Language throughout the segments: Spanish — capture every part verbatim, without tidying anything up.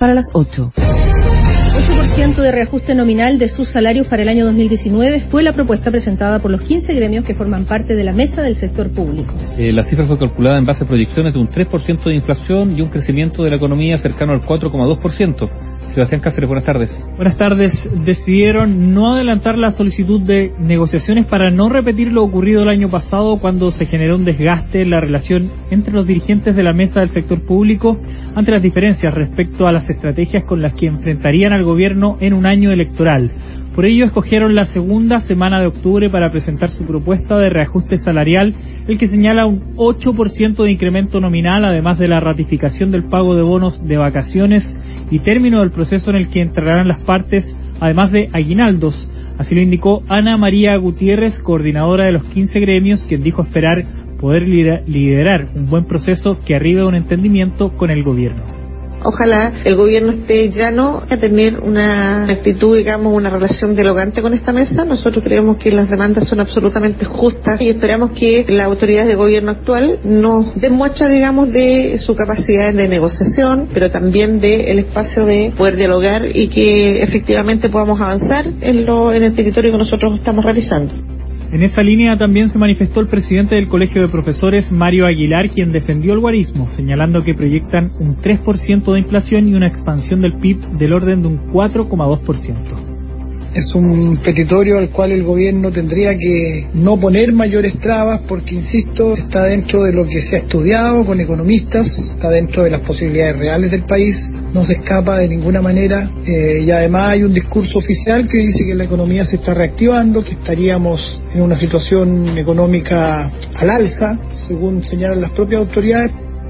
para las ocho. ocho por ciento de reajuste nominal de sus salarios para el año dos mil diecinueve fue la propuesta presentada por los quince gremios que forman parte de la mesa del sector público. Eh, la cifra fue calculada en base a proyecciones de un tres por ciento de inflación y un crecimiento de la economía cercano al cuatro coma dos por ciento. Sebastián Cáceres, buenas tardes. Buenas tardes. Decidieron no adelantar la solicitud de negociaciones para no repetir lo ocurrido el año pasado, cuando se generó un desgaste en la relación entre los dirigentes de la mesa del sector público ante las diferencias respecto a las estrategias con las que enfrentarían al gobierno en un año electoral. Por ello, escogieron la segunda semana de octubre para presentar su propuesta de reajuste salarial, el que señala un ocho por ciento de incremento nominal, además de la ratificación del pago de bonos de vacaciones y término del proceso en el que entrarán las partes, además de aguinaldos. Así lo indicó Ana María Gutiérrez, coordinadora de los quince gremios, quien dijo esperar poder liderar un buen proceso que arribe a un entendimiento con el gobierno. Ojalá el gobierno esté llano a tener una actitud, digamos, una relación dialogante con esta mesa. Nosotros creemos que las demandas son absolutamente justas y esperamos que las autoridades de gobierno actual nos den muestra, digamos, de su capacidad de negociación, pero también del espacio de poder dialogar y que efectivamente podamos avanzar en, lo, en el territorio que nosotros estamos realizando. En esa línea también se manifestó el presidente del Colegio de Profesores, Mario Aguilar, quien defendió el guarismo, señalando que proyectan un tres por ciento de inflación y una expansión del P I B del orden de un cuatro coma dos por ciento. Es un petitorio al cual el gobierno tendría que no poner mayores trabas porque, insisto, está dentro de lo que se ha estudiado con economistas, está dentro de las posibilidades reales del país, no se escapa de ninguna manera, eh, y además hay un discurso oficial que dice que la economía se está reactivando, que estaríamos en una situación económica al alza, según señalan las propias autoridades.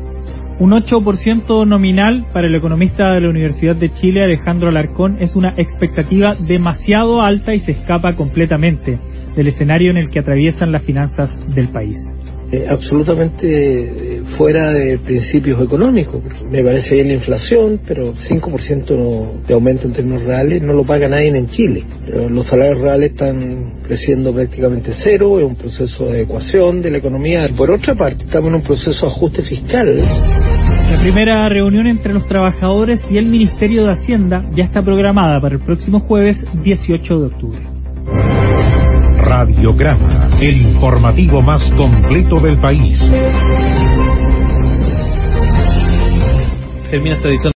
Un ocho por ciento nominal para el economista de la Universidad de Chile, Alejandro Alarcón, es una expectativa demasiado alta y se escapa completamente del escenario en el que atraviesan las finanzas del país. Eh, absolutamente fuera de principios económicos. Me parece bien la inflación, pero cinco por ciento de aumento en términos reales no lo paga nadie en Chile. Pero los salarios reales están creciendo prácticamente cero, es un proceso de adecuación de la economía. Por otra parte, estamos en un proceso de ajuste fiscal. La primera reunión entre los trabajadores y el Ministerio de Hacienda ya está programada para el próximo jueves dieciocho de octubre. Radiograma, el informativo más completo del país. Termina esta edición.